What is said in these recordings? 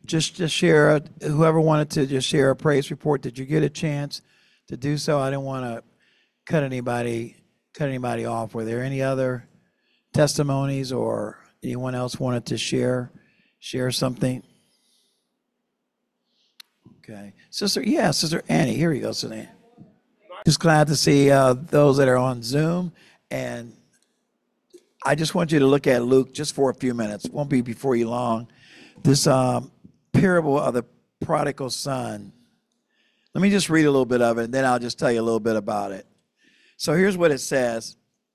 just share, whoever wanted to just share a praise report. Did you get a chance to do so? I didn't want to cut anybody off. Were there any other testimonies or anyone else wanted to share something? Okay. Sister Annie, here you go, Sister Annie. Just glad to see those that are on Zoom. And I just want you to look at Luke just for a few minutes. It won't be before you long. This parable of the prodigal son. Let me just read a little bit of it, and then I'll just tell you a little bit about it. So here's what it says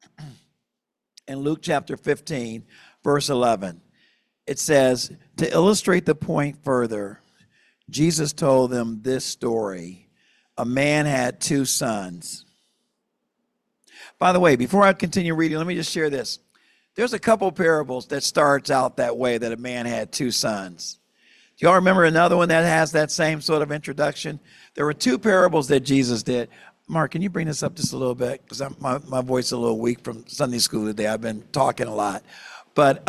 in Luke chapter 15, verse 11. It says, to illustrate the point further, Jesus told them this story. A man had two sons. By the way, before I continue reading, let me just share this. There's a couple parables that starts out that way, that a man had two sons. Do y'all remember another one that has that same sort of introduction? There were two parables that Jesus did. Mark, can you bring this up just a little bit? Because my voice is a little weak from Sunday school today. I've been talking a lot. But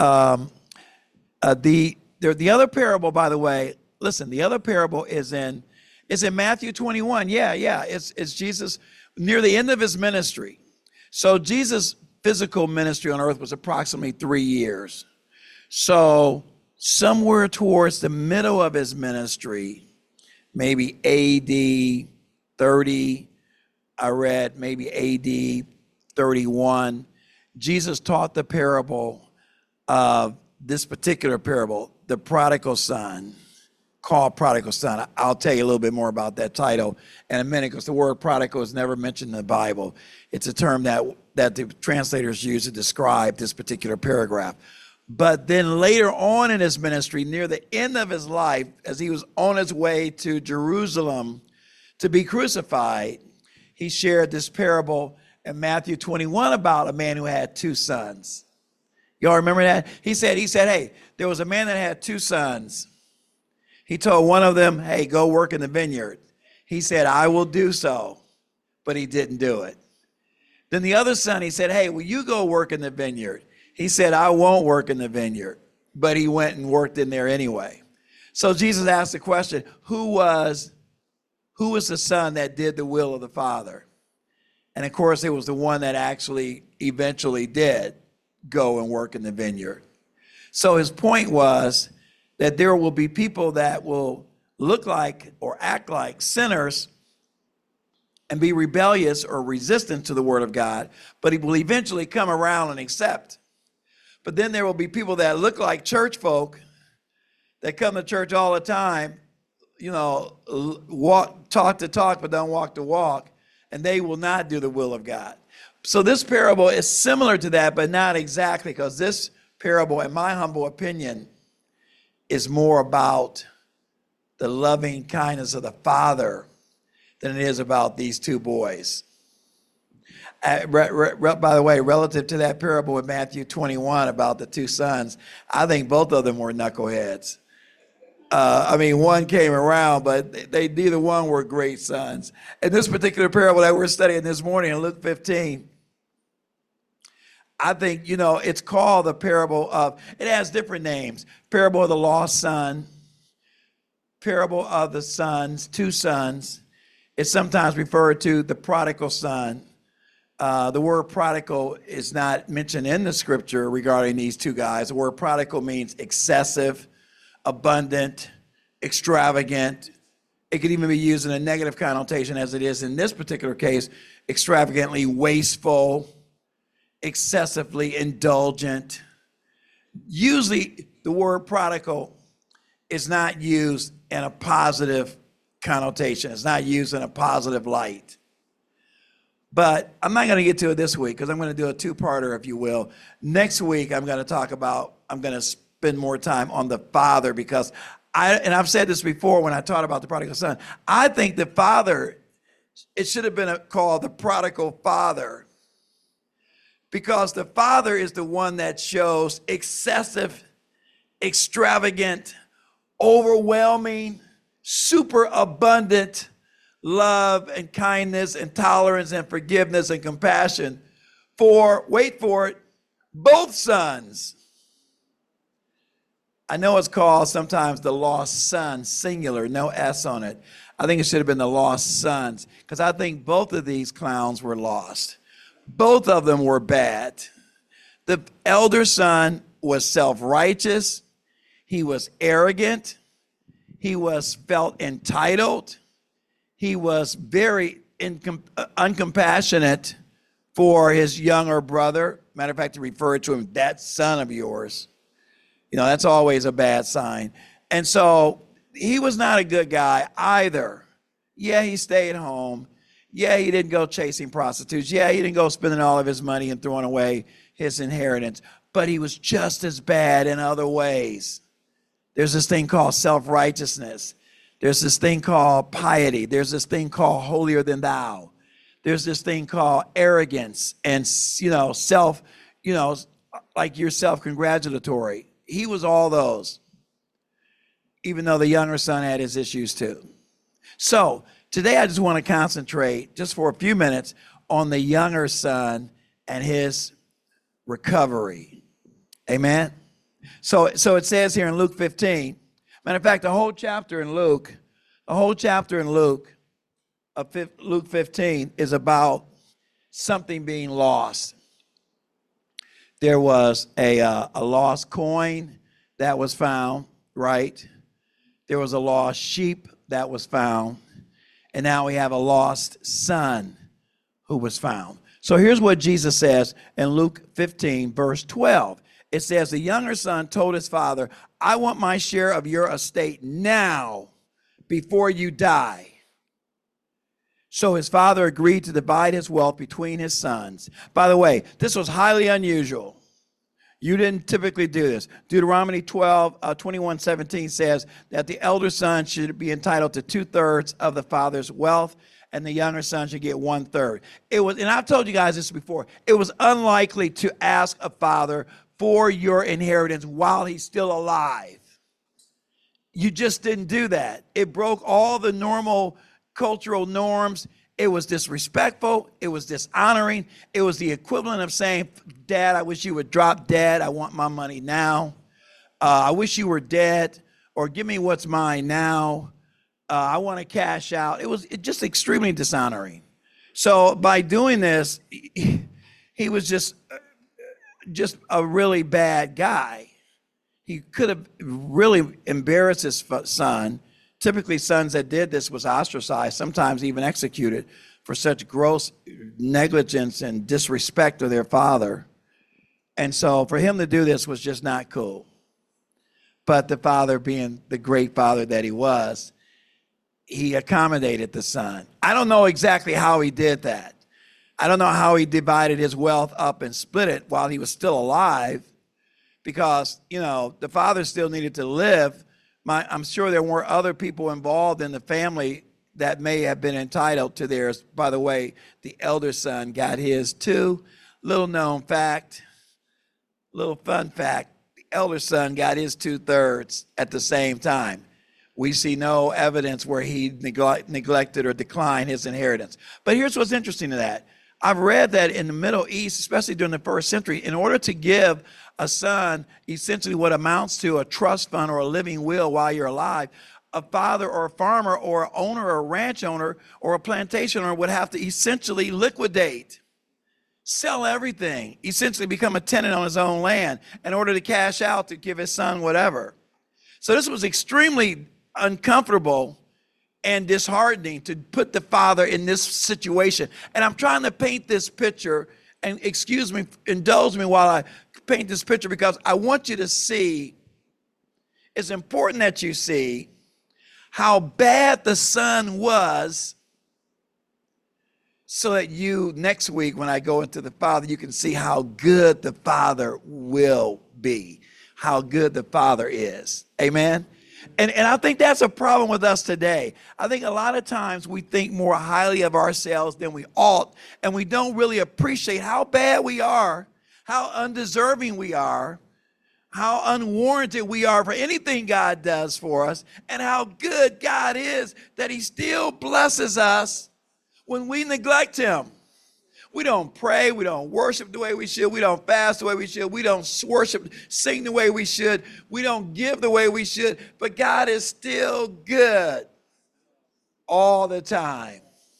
the other parable, by the way, listen, the other parable is in Matthew 21. It's Jesus near the end of his ministry. So Jesus' physical ministry on earth was approximately 3 years. So somewhere towards the middle of his ministry, maybe AD 30, I read maybe AD 31, Jesus taught the parable of this particular parable, the prodigal son, called prodigal son. I'll tell you a little bit more about that title in a minute, because the word prodigal is never mentioned in the Bible. It's a term that the translators use to describe this particular paragraph. But then later on in his ministry, near the end of his life, as he was on his way to Jerusalem to be crucified, he shared this parable in Matthew 21 about a man who had two sons. Y'all remember that? He said, hey, there was a man that had two sons. He told one of them, hey, go work in the vineyard. He said, I will do so, but he didn't do it. Then the other son, he said, hey, will you go work in the vineyard? He said, I won't work in the vineyard, but he went and worked in there anyway. So Jesus asked the question, who was the son that did the will of the Father? And of course, it was the one that actually eventually did go and work in the vineyard. So his point was that there will be people that will look like or act like sinners and be rebellious or resistant to the word of God, but he will eventually come around and accept. But then there will be people that look like church folk that come to church all the time, talk the talk, but don't walk the walk, and they will not do the will of God. So this parable is similar to that, but not exactly, because this parable, in my humble opinion, is more about the loving kindness of the Father than it is about these two boys. By the way, relative to that parable in Matthew 21 about the two sons, I think both of them were knuckleheads. One came around, but neither one were great sons. And this particular parable that we're studying this morning in Luke 15, I think, it's called the parable of, it has different names. Parable of the lost son, parable of the sons, two sons. It's sometimes referred to the prodigal son. The word prodigal is not mentioned in the scripture regarding these two guys. The word prodigal means excessive, abundant, extravagant. It could even be used in a negative connotation, as it is in this particular case, extravagantly wasteful, excessively indulgent. Usually the word prodigal is not used in a positive connotation. It's not used in a positive light. But I'm not going to get to it this week, because I'm going to do a two-parter, if you will. Next week, I'm going to spend more time on the father, because I've said this before when I taught about the prodigal son. I think the father, it should have been called the prodigal father, because the father is the one that shows excessive, extravagant, overwhelming, super abundant love and kindness and tolerance and forgiveness and compassion for, wait for it, both sons. I know it's called sometimes the lost son, singular, no S on it. I think it should have been the lost sons, because I think both of these clowns were lost. Both of them were bad. The elder son was self-righteous. He was arrogant. He was felt entitled. He was very uncompassionate for his younger brother. Matter of fact, he referred to him, that son of yours. You know, that's always a bad sign. And so he was not a good guy either. Yeah, he stayed home. Yeah, he didn't go chasing prostitutes. Yeah, he didn't go spending all of his money and throwing away his inheritance. But he was just as bad in other ways. There's this thing called self-righteousness. There's this thing called piety. There's this thing called holier than thou. There's this thing called arrogance and, like you're self-congratulatory. He was all those, even though the younger son had his issues too. So today I just want to concentrate just for a few minutes on the younger son and his recovery. Amen. So it says here in Luke 15, matter of fact, the whole chapter in Luke of Luke 15 is about something being lost. There was a lost coin that was found, right? There was a lost sheep that was found. And now we have a lost son who was found. So here's what Jesus says in Luke 15, verse 12. It says, the younger son told his father, I want my share of your estate now before you die. So his father agreed to divide his wealth between his sons. By the way, this was highly unusual. You didn't typically do this. Deuteronomy 21:17 says that the elder son should be entitled to 2/3 of the father's wealth, and the younger son should get 1/3. It was, and I've told you guys this before, it was unlikely to ask a father for your inheritance while he's still alive. You just didn't do that. It broke all the normal cultural norms. It was disrespectful. It was dishonoring. It was the equivalent of saying, Dad, I wish you would drop dead. I want my money now. I wish you were dead, or give me what's mine now. I want to cash out. It was just extremely dishonoring. So by doing this, he was just a really bad guy. He could have really embarrassed his son. Typically, sons that did this was ostracized, sometimes even executed for such gross negligence and disrespect of their father. And so for him to do this was just not cool. But the father, being the great father that he was, he accommodated the son. I don't know exactly how he did that. I don't know how he divided his wealth up and split it while he was still alive, because, the father still needed to live. I'm sure there were other people involved in the family that may have been entitled to theirs. By the way, the elder son got his too. Little known fact, little fun fact, the elder son got his 2/3 at the same time. We see no evidence where he neglected or declined his inheritance. But here's what's interesting to that. I've read that in the Middle East, especially during the first century, in order to give a son essentially what amounts to a trust fund or a living will while you're alive, a father or a farmer or an owner or a ranch owner or a plantation owner would have to essentially liquidate, sell everything, essentially become a tenant on his own land in order to cash out to give his son whatever. So this was extremely uncomfortable and disheartening to put the father in this situation. And I'm trying to paint this picture, and indulge me while I paint this picture, because I want you to see, it's important that you see how bad the son was, so that you, next week when I go into the father, you can see how good the father will be, how good the father is. Amen? And I think that's a problem with us today. I think a lot of times we think more highly of ourselves than we ought, and we don't really appreciate how bad we are, how undeserving we are, how unwarranted we are for anything God does for us, and how good God is that he still blesses us when we neglect him, We don't pray. We don't worship the way we should. We don't fast the way we should. We don't worship, sing the way we should. We don't give the way we should. But God is still good all the time.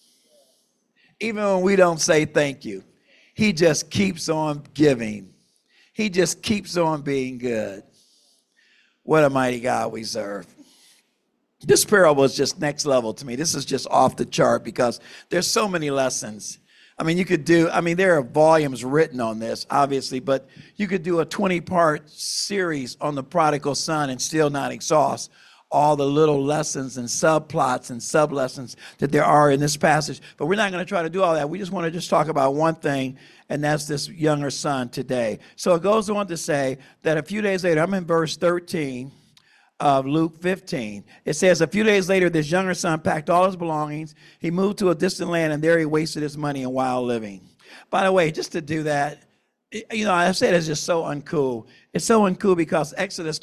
Even when we don't say thank you, he just keeps on giving. He just keeps on being good. What a mighty God we serve. This parable is just next level to me. This is just off the chart because there's so many lessons. I mean, there are volumes written on this, obviously, but you could do a 20-part series on the prodigal son and still not exhaust all the little lessons and subplots and sub-lessons that there are in this passage. But we're not going to try to do all that. We just want to just talk about one thing, and that's this younger son today. So it goes on to say that a few days later, I'm in verse 13 of Luke 15. It says, a few days later, this younger son packed all his belongings. He moved to a distant land, and there he wasted his money in wild living. By the way, just to do that, I said it's just so uncool. It's so uncool because Exodus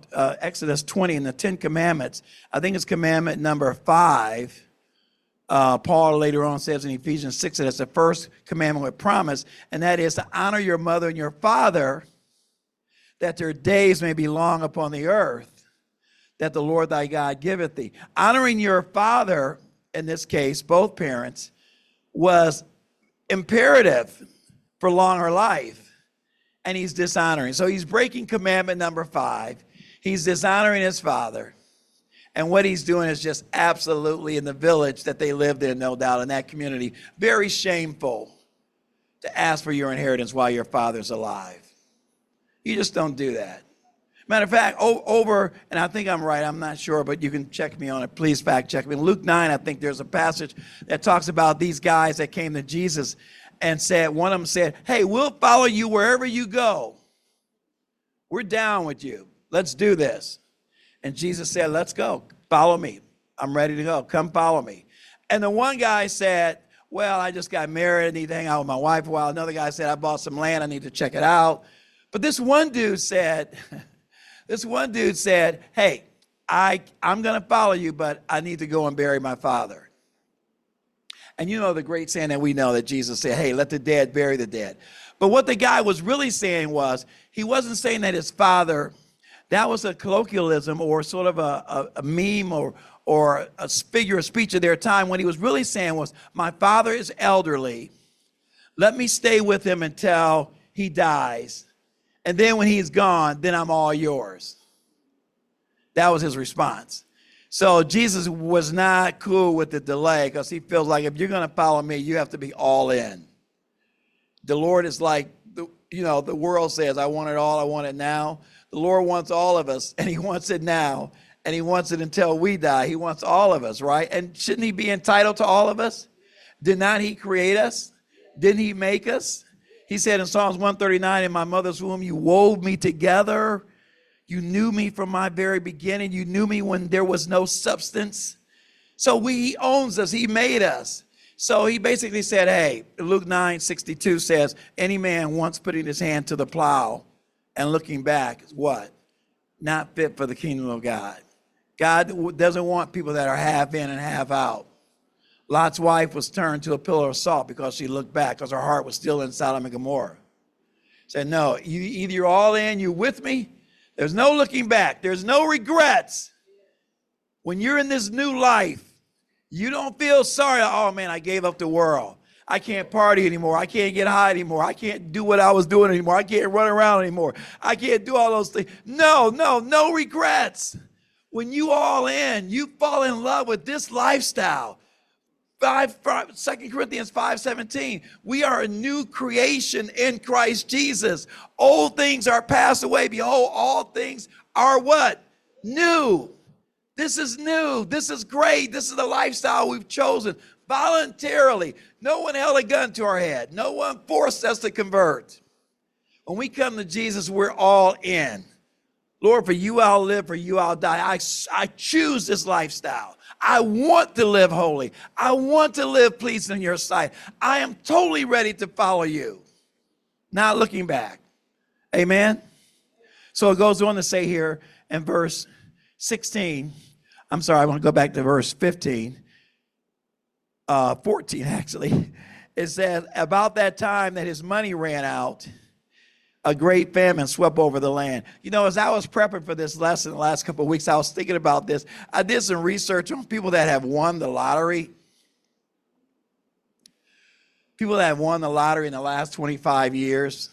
20 and the 10 Commandments, I think it's commandment number 5. Paul later on says in Ephesians 6 that it's the first commandment with promise, and that is to honor your mother and your father, that their days may be long upon the earth, that the Lord thy God giveth thee. Honoring your father, in this case, both parents, was imperative for longer life. And he's dishonoring. So he's breaking commandment number 5. He's dishonoring his father. And what he's doing is just absolutely, in the village that they lived in, no doubt, in that community, very shameful to ask for your inheritance while your father's alive. You just don't do that. Matter of fact, and I think I'm right, I'm not sure, but you can check me on it. Please fact check me. In Luke 9, I think there's a passage that talks about these guys that came to Jesus and one of them said, hey, we'll follow you wherever you go. We're down with you. Let's do this. And Jesus said, let's go. Follow me. I'm ready to go. Come follow me. And the one guy said, well, I just got married. I need to hang out with my wife a while. Another guy said, I bought some land. I need to check it out. But this one dude said, hey, I'm going to follow you, but I need to go and bury my father. And you know the great saying that we know that Jesus said, hey, let the dead bury the dead. But what the guy was really saying was, he wasn't saying that his father, that was a colloquialism or sort of a meme or a figure of speech of their time. What he was really saying was, my father is elderly. Let me stay with him until he dies. And then when he's gone, then I'm all yours. That was his response. So Jesus was not cool with the delay because he feels like if you're going to follow me, you have to be all in. The Lord is like, the world says, I want it all, I want it now. The Lord wants all of us, and he wants it now, and he wants it until we die. He wants all of us, right? And shouldn't he be entitled to all of us? Did not he create us? Didn't he make us? He said in Psalms 139, in my mother's womb, you wove me together. You knew me from my very beginning. You knew me when there was no substance. So he owns us. He made us. So he basically said, hey, Luke 9:62 says, any man once putting his hand to the plow and looking back is what? Not fit for the kingdom of God. God doesn't want people that are half in and half out. Lot's wife was turned to a pillar of salt because she looked back because her heart was still in Sodom and Gomorrah. Said, no, either you're all in, you're with me. There's no looking back. There's no regrets. When you're in this new life, you don't feel sorry. Oh, man, I gave up the world. I can't party anymore. I can't get high anymore. I can't do what I was doing anymore. I can't run around anymore. I can't do all those things. No regrets. When you all in, you fall in love with this lifestyle. 2 Corinthians 5:17, we are a new creation in Christ Jesus. Old things are passed away. Behold, all things are what? New. This is new. This is great. This is the lifestyle we've chosen voluntarily. No one held a gun to our head. No one forced us to convert. When we come to Jesus, we're all in. Lord, for you I'll live, for you I'll die. I choose this lifestyle. I want to live holy. I want to live pleasing in your sight. I am totally ready to follow you. Not looking back. Amen? So it goes on to say here in verse 16, I want to go back to verse 14 actually. It says, about that time that his money ran out, a great famine swept over the land. You know, as I was prepping for this lesson the last couple of weeks, I was thinking about this. I did some research on people that have won the lottery. People that have won the lottery in the last 25 years.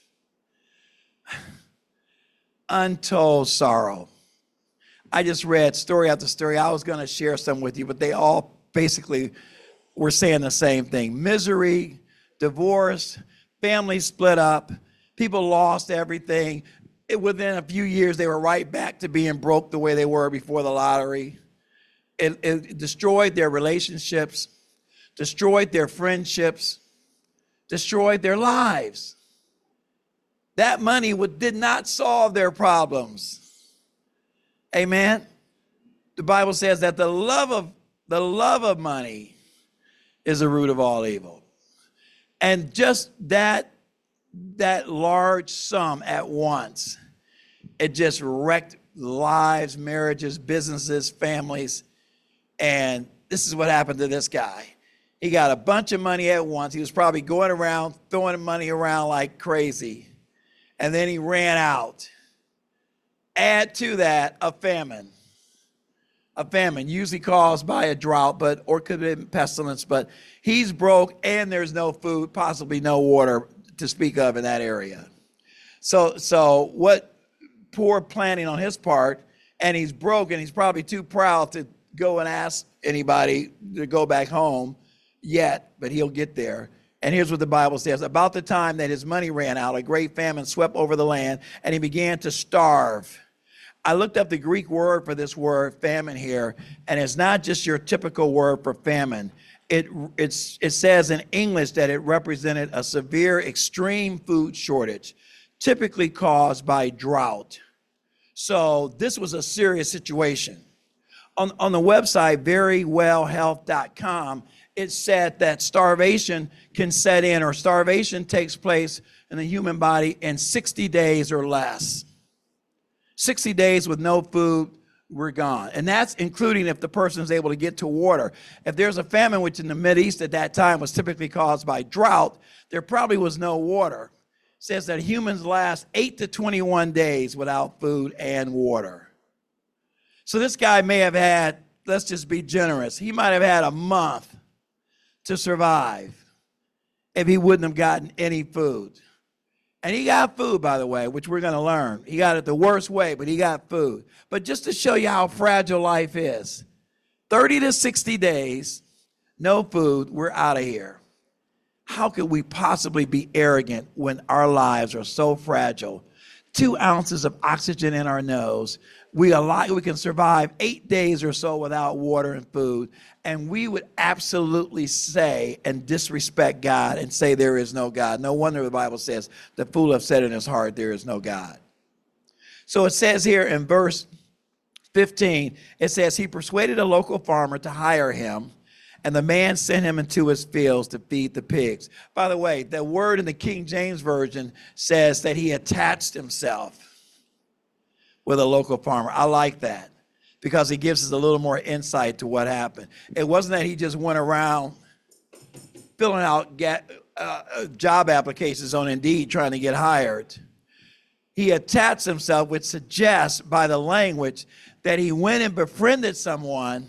Untold sorrow. I just read story after story. I was going to share some with you, but they all basically were saying the same thing. Misery, divorce, families split up, people lost everything. Within a few years, they were right back to being broke the way they were before the lottery. It destroyed their relationships, destroyed their friendships, destroyed their lives. That money did not solve their problems. Amen. The Bible says that the love of money is the root of all evil. And just that large sum at once, it just wrecked lives, marriages, businesses, families. And this is what happened to this guy. He got a bunch of money at once. He was probably going around throwing money around like crazy. And then he ran out. Add to that a famine. A famine, usually caused by a drought, or could have been pestilence, but he's broke and there's no food, possibly no water to speak of in that area. So what poor planning on his part, and he's broke and he's probably too proud to go and ask anybody to go back home yet, but he'll get there. And here's what the Bible says. About the time that his money ran out, a great famine swept over the land, and he began to starve. I looked up the Greek word for this word, famine, here, and it's not just your typical word for famine. It says in English that it represented a severe, extreme food shortage, typically caused by drought. So this was a serious situation. On the website, verywellhealth.com, it said that starvation can set in, or starvation takes place in the human body in 60 days or less. 60 days with no food, we're gone. And that's including if the person is able to get to water. If there's a famine, which in the Mideast at that time was typically caused by drought, there probably was no water. It says that humans last 8 to 21 days without food and water. So this guy may have had, let's just be generous, he might have had a month to survive if he wouldn't have gotten any food. And he got food, by the way, which we're going to learn. He got it the worst way, but he got food. But just to show you how fragile life is, 30 to 60 days, no food, we're out of here. How could we possibly be arrogant when our lives are so fragile? 2 ounces of oxygen in our nose. We can survive 8 days or so without water and food, and we would absolutely say and disrespect God and say there is no God. No wonder the Bible says the fool have said in his heart there is no God. So it says here in verse 15, it says he persuaded a local farmer to hire him, and the man sent him into his fields to feed the pigs. By the way, the word in the King James Version says that he attached himself with a local farmer. I like that because it gives us a little more insight to what happened. It wasn't that he just went around filling out job applications on Indeed trying to get hired. He attached himself, which suggests by the language that he went and befriended someone,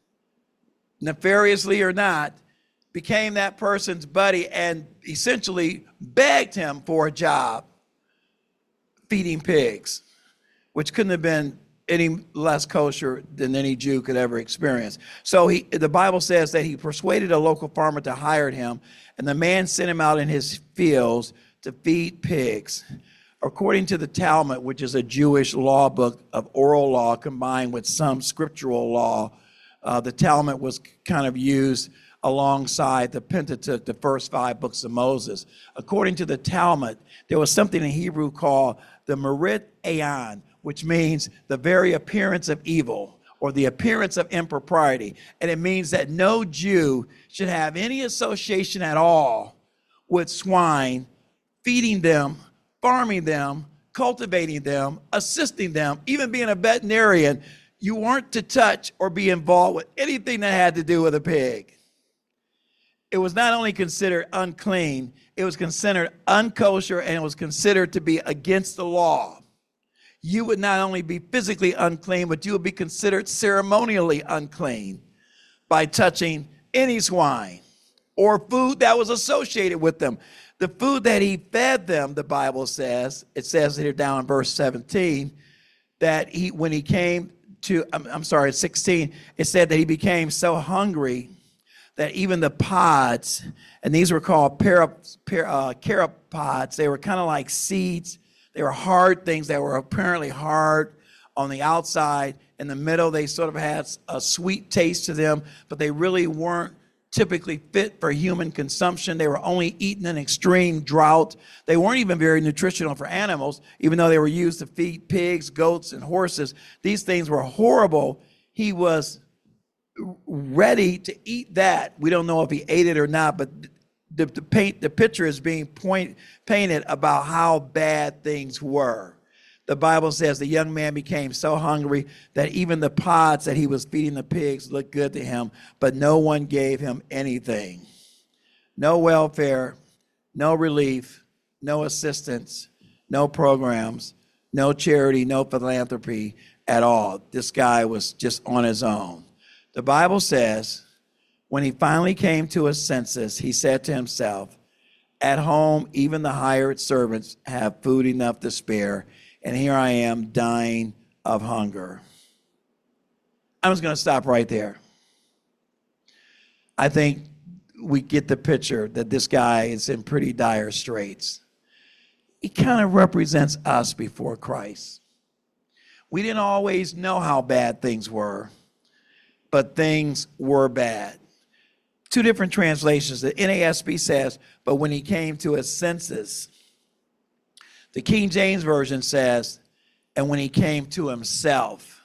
nefariously or not, became that person's buddy and essentially begged him for a job feeding pigs, which couldn't have been any less kosher than any Jew could ever experience. So the Bible says that he persuaded a local farmer to hire him, and the man sent him out in his fields to feed pigs. According to the Talmud, which is a Jewish law book of oral law combined with some scriptural law, the Talmud was kind of used alongside the Pentateuch, the first 5 books of Moses. According to the Talmud, there was something in Hebrew called the Merit Ayan, which means the very appearance of evil or the appearance of impropriety. And it means that no Jew should have any association at all with swine, feeding them, farming them, cultivating them, assisting them, even being a veterinarian. You weren't to touch or be involved with anything that had to do with a pig. it was not only considered unclean, it was considered unkosher, and it was considered to be against the law. You would not only be physically unclean, but you would be considered ceremonially unclean by touching any swine or food that was associated with them. The food that he fed them, the Bible says, it says here down in verse 17, that when he came to, I'm sorry, 16, it said that he became so hungry that even the pods, and these were called caropods, they were kind of like seeds. They were hard things that were apparently hard on the outside. In the middle, they sort of had a sweet taste to them, but they really weren't typically fit for human consumption. They were only eaten in extreme drought. They weren't even very nutritional for animals, even though they were used to feed pigs, goats, and horses. These things were horrible. He was ready to eat that. We don't know if he ate it or not, but the picture is being painted about how bad things were. The Bible says the young man became so hungry that even the pods that he was feeding the pigs looked good to him, but no one gave him anything. No welfare, no relief, no assistance, no programs, no charity, no philanthropy at all. This guy was just on his own. The Bible says when he finally came to his senses, he said to himself, at home, even the hired servants have food enough to spare, and here I am dying of hunger. I'm just going to stop right there. I think we get the picture that this guy is in pretty dire straits. He kind of represents us before Christ. We didn't always know how bad things were, but things were bad. Two different translations. The NASB says, but when he came to his senses. The King James Version says, and when he came to himself.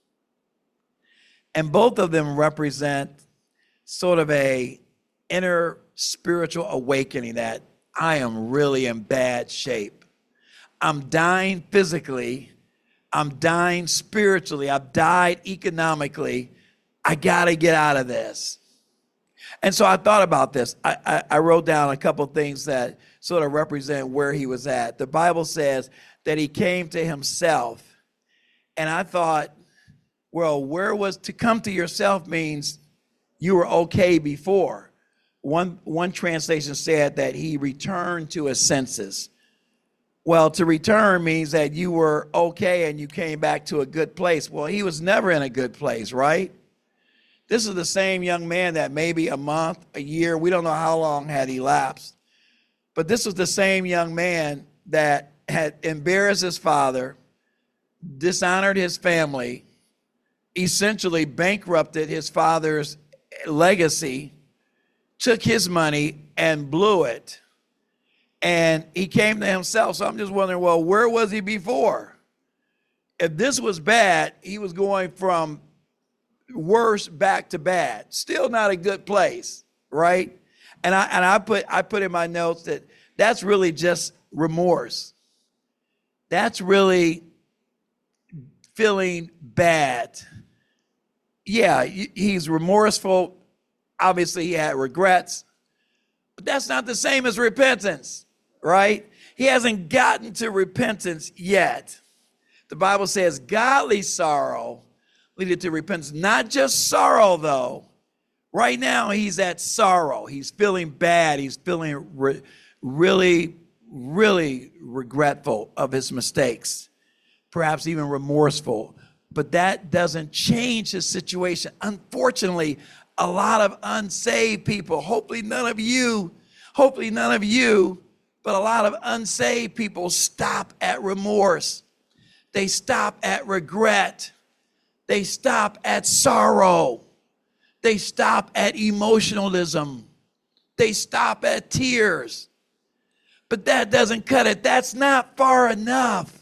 And both of them represent sort of a inner spiritual awakening that I am really in bad shape. I'm dying physically. I'm dying spiritually. I've died economically. I got to get out of this. And so I thought about this. I wrote down a couple things that sort of represent where he was at. The Bible says that he came to himself. And I thought, well, to come to yourself means you were okay before. One translation said that he returned to his senses. Well, to return means that you were okay and you came back to a good place. Well, he was never in a good place, right? This is the same young man that maybe a month, a year, we don't know how long had elapsed. But this was the same young man that had embarrassed his father, dishonored his family, essentially bankrupted his father's legacy, took his money and blew it. And he came to himself. So I'm just wondering, well, where was he before? If this was bad, he was going from worse back to bad. Still not a good place, right? And I put in my notes that that's really just remorse. That's really feeling bad. Yeah, he's remorseful. Obviously, he had regrets. But that's not the same as repentance, right? He hasn't gotten to repentance yet. The Bible says godly sorrow leading to repentance. Not just sorrow, though. Right now, he's at sorrow. He's feeling bad. He's feeling really, really regretful of his mistakes, perhaps even remorseful. But that doesn't change his situation. Unfortunately, a lot of unsaved people, hopefully none of you, but a lot of unsaved people stop at remorse. They stop at regret. They stop at sorrow. They stop at emotionalism. They stop at tears. But that doesn't cut it. That's not far enough.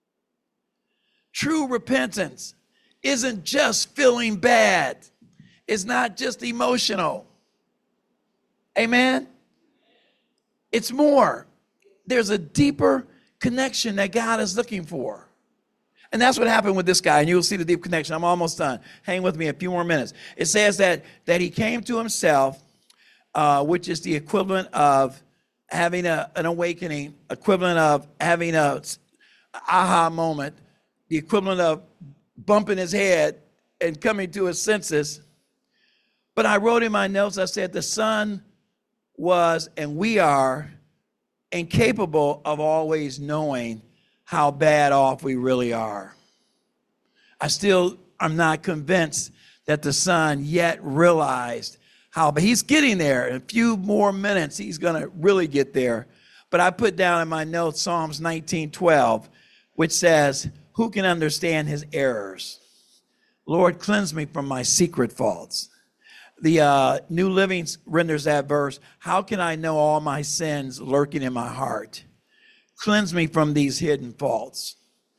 True repentance isn't just feeling bad. It's not just emotional. Amen? It's more. There's a deeper connection that God is looking for. And that's what happened with this guy, and you'll see the deep connection. I'm almost done. Hang with me a few more minutes. It says that he came to himself which is the equivalent of having an awakening, equivalent of having a aha moment, the equivalent of bumping his head and coming to his senses. But I wrote in my notes, I said, the son was, and we are, incapable of always knowing how bad off we really are. I'm not convinced that the son yet realized but he's getting there. In a few more minutes, he's going to really get there. But I put down in my notes Psalms 19:12, which says, who can understand his errors? Lord, cleanse me from my secret faults. The New Living renders that verse, how can I know all my sins lurking in my heart? Cleanse me from these hidden faults.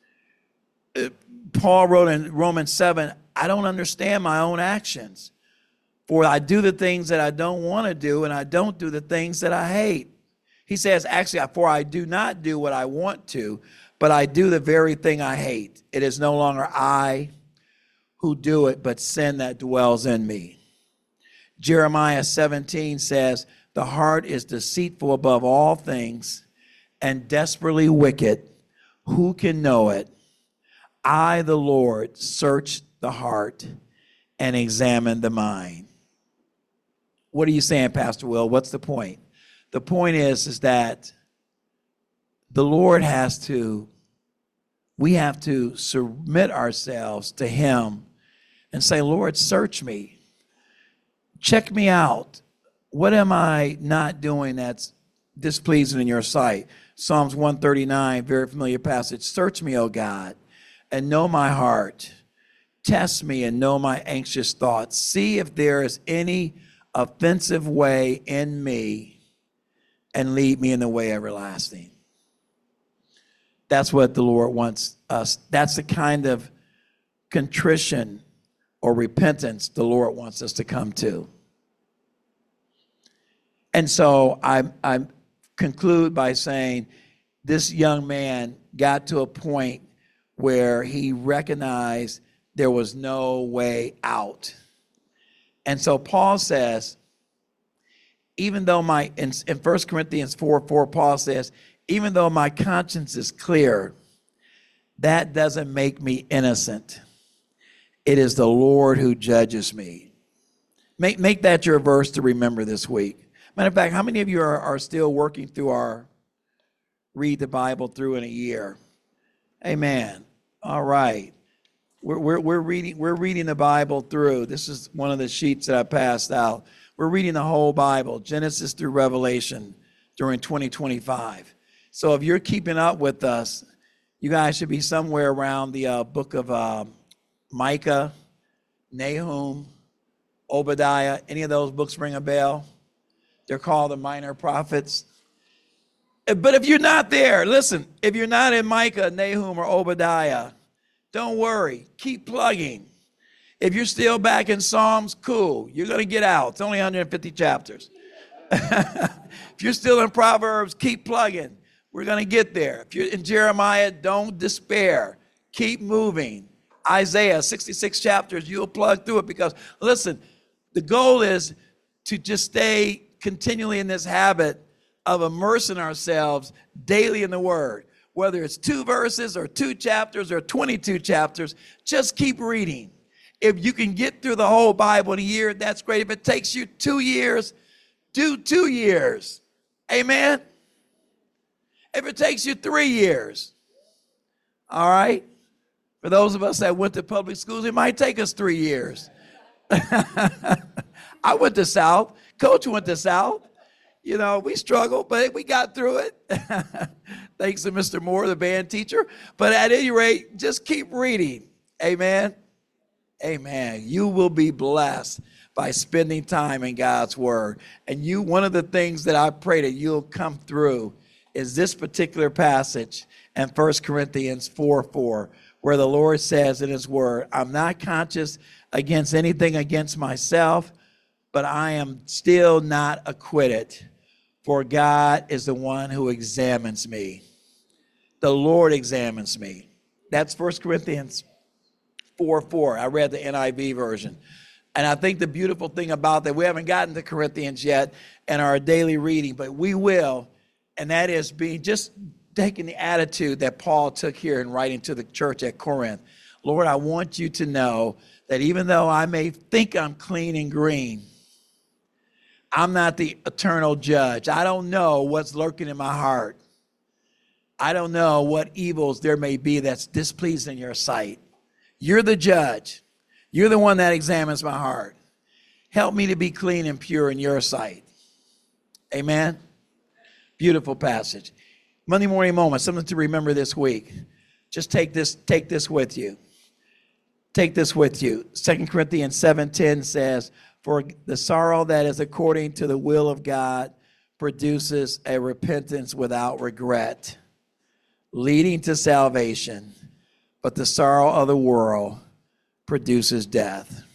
Paul wrote in Romans 7, I don't understand my own actions. For I do the things that I don't want to do, and I don't do the things that I hate. He says, actually, for I do not do what I want to, but I do the very thing I hate. It is no longer I who do it, but sin that dwells in me. Jeremiah 17 says, the heart is deceitful above all things and desperately wicked. Who can know it? I, the Lord, search the heart and examine the mind. What are you saying, Pastor Will? What's the point? The point is that the Lord we have to submit ourselves to him and say, Lord, search me. Check me out. What am I not doing that's displeasing in your sight? Psalms 139, very familiar passage. Search me, O God, and know my heart. Test me and know my anxious thoughts. See if there is any offensive way in me and lead me in the way everlasting. That's what the Lord wants us. That's the kind of contrition or repentance the Lord wants us to come to. And so I conclude by saying this young man got to a point where he recognized there was no way out. And so Paul says, even though in 1 Corinthians 4:4, Paul says, even though my conscience is clear, that doesn't make me innocent. It is the Lord who judges me. Make that your verse to remember this week. Matter of fact, how many of you are still working through our read the Bible through in a year? Amen. All right. We're reading the Bible through. This is one of the sheets that I passed out. We're reading the whole Bible, Genesis through Revelation, during 2025. So if you're keeping up with us, you guys should be somewhere around the book of Micah, Nahum, Obadiah. Any of those books ring a bell? They're called the minor prophets. But if you're not there, listen, if you're not in Micah, Nahum, or Obadiah, don't worry. Keep plugging. If you're still back in Psalms, cool. You're going to get out. It's only 150 chapters. If you're still in Proverbs, keep plugging. We're going to get there. If you're in Jeremiah, don't despair. Keep moving. Isaiah, 66 chapters, you'll plug through it because, listen, the goal is to just stay continually in this habit of immersing ourselves daily in the Word. Whether it's 2 verses or 2 chapters or 22 chapters, just keep reading. If you can get through the whole Bible in a year, that's great. If it takes you 2 years, do 2 years. Amen? If it takes you 3 years, all right? For those of us that went to public schools, it might take us 3 years. I went to South. Coach went to South. You know, we struggled, but we got through it. Thanks to Mr. Moore, the band teacher. But at any rate, just keep reading. Amen. Amen. You will be blessed by spending time in God's Word. And one of the things that I pray that you'll come through is this particular passage in 1 Corinthians 4:4, where the Lord says in His Word, I'm not conscious against anything against myself, but I am still not acquitted. For God is the one who examines me. The Lord examines me. That's 1 Corinthians 4:4. I read the NIV version. And I think the beautiful thing about that, we haven't gotten to Corinthians yet in our daily reading, but we will, and that is just taking the attitude that Paul took here in writing to the church at Corinth. Lord, I want you to know that even though I may think I'm clean and green, I'm not the eternal judge. I don't know what's lurking in my heart. I don't know what evils there may be that's displeasing in your sight. You're the judge. You're the one that examines my heart. Help me to be clean and pure in your sight. Amen. Beautiful passage. Monday morning moment, something to remember this week. Just take this with you. Take this with you. 2 Corinthians 7:10 says, for the sorrow that is according to the will of God produces a repentance without regret, leading to salvation, but the sorrow of the world produces death.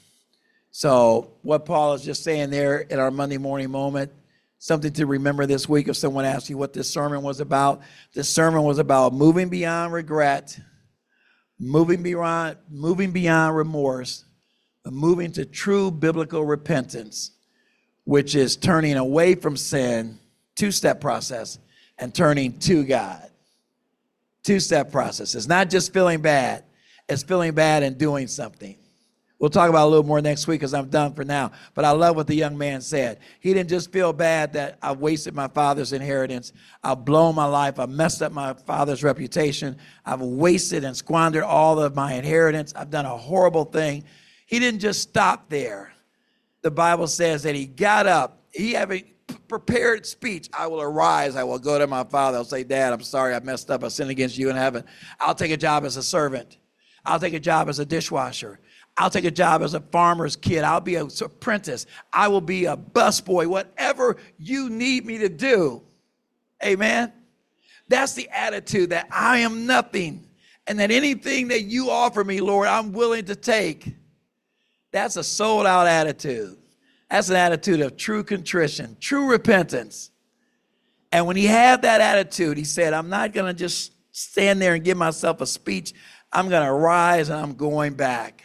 So what Paul is just saying there in our Monday morning moment, something to remember this week if someone asks you what this sermon was about. This sermon was about moving beyond regret, moving beyond remorse, but moving to true biblical repentance, which is turning away from sin, two-step process, and turning to God. Two-step process. It's not just feeling bad. It's feeling bad and doing something. We'll talk about it a little more next week because I'm done for now. But I love what the young man said. He didn't just feel bad that I wasted my father's inheritance. I've blown my life. I've messed up my father's reputation. I've wasted and squandered all of my inheritance. I've done a horrible thing. He didn't just stop there. The Bible says that he got up. He had a prepared speech. I will arise. I will go to my father. I'll say, Dad, I'm sorry. I messed up. I sinned against you in heaven. I'll take a job as a servant. I'll take a job as a dishwasher. I'll take a job as a farmer's kid. I'll be an apprentice. I will be a busboy, whatever you need me to do. Amen. That's the attitude that I am nothing and that anything that you offer me, Lord, I'm willing to take. That's a sold out attitude. That's an attitude of true contrition, true repentance. And when he had that attitude, he said, I'm not going to just stand there and give myself a speech. I'm going to rise and I'm going back.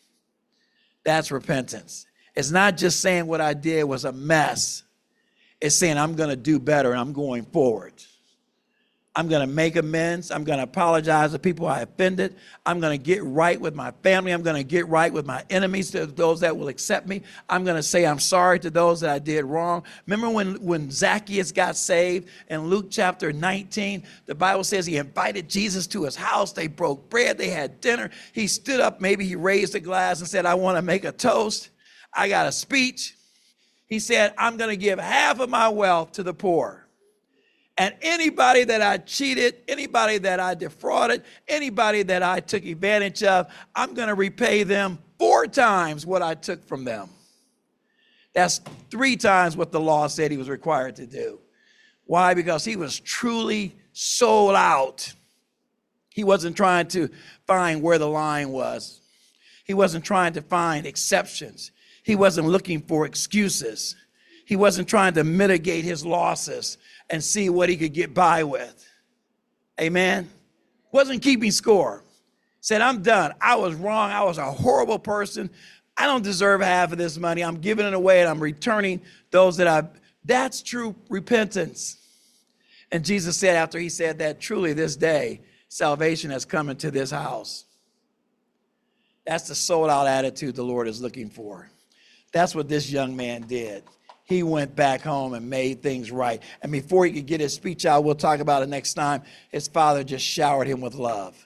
That's repentance. It's not just saying what I did was a mess. It's saying I'm going to do better and I'm going forward. I'm going to make amends. I'm going to apologize to people I offended. I'm going to get right with my family. I'm going to get right with my enemies, to those that will accept me. I'm going to say I'm sorry to those that I did wrong. Remember when Zacchaeus got saved in Luke chapter 19? The Bible says he invited Jesus to his house. They broke bread. They had dinner. He stood up. Maybe he raised a glass and said, I want to make a toast. I got a speech. He said, I'm going to give half of my wealth to the poor. And anybody that I cheated, anybody that I defrauded, anybody that I took advantage of, I'm going to repay them 4 times what I took from them. That's 3 times what the law said he was required to do. Why? Because he was truly sold out. He wasn't trying to find where the line was. He wasn't trying to find exceptions. He wasn't looking for excuses. He wasn't trying to mitigate his losses and see what he could get by with. Amen. Wasn't keeping score. Said, I'm done. I was wrong. I was a horrible person. I don't deserve half of this money. I'm giving it away and I'm returning those that's true repentance. And Jesus said after he said that, truly this day, salvation has come into this house. That's the sold out attitude the Lord is looking for. That's what this young man did. He went back home and made things right. And before he could get his speech out, we'll talk about it next time, his father just showered him with love.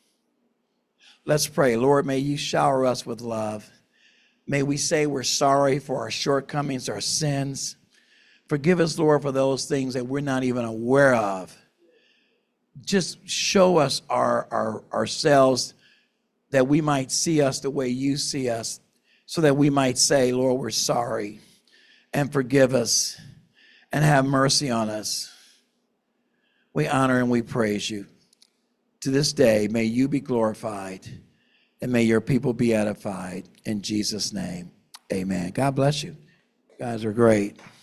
Let's pray. Lord, may you shower us with love. May we say we're sorry for our shortcomings, our sins. Forgive us, Lord, for those things that we're not even aware of. Just show us ourselves that we might see us the way you see us, so that we might say, Lord, we're sorry. And forgive us and have mercy on us. We honor and we praise you. To this day, may you be glorified and may your people be edified. In Jesus' name, amen. God bless you. You guys are great.